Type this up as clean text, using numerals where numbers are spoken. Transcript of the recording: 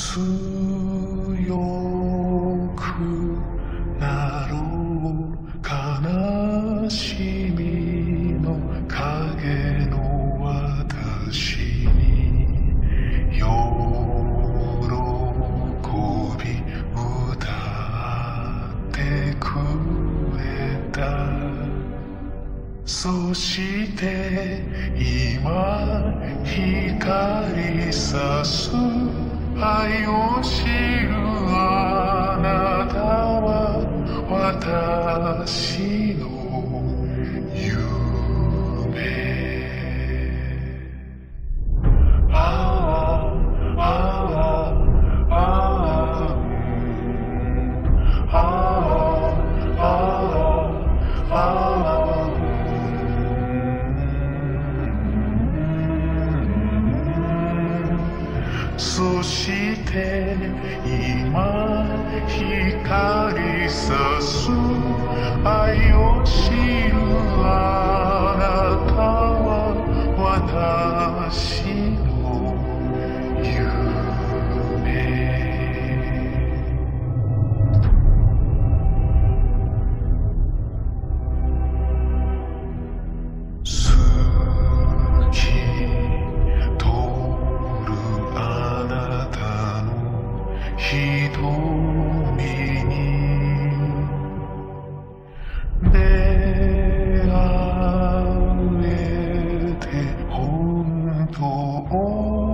強くなろう悲しみの影の私に喜び歌ってくれた。そして今光さす愛を知るあなたは私の夢。ああああああああああそして今光さす愛を知るあなたは私の夢。好きと瞳に出会えて本当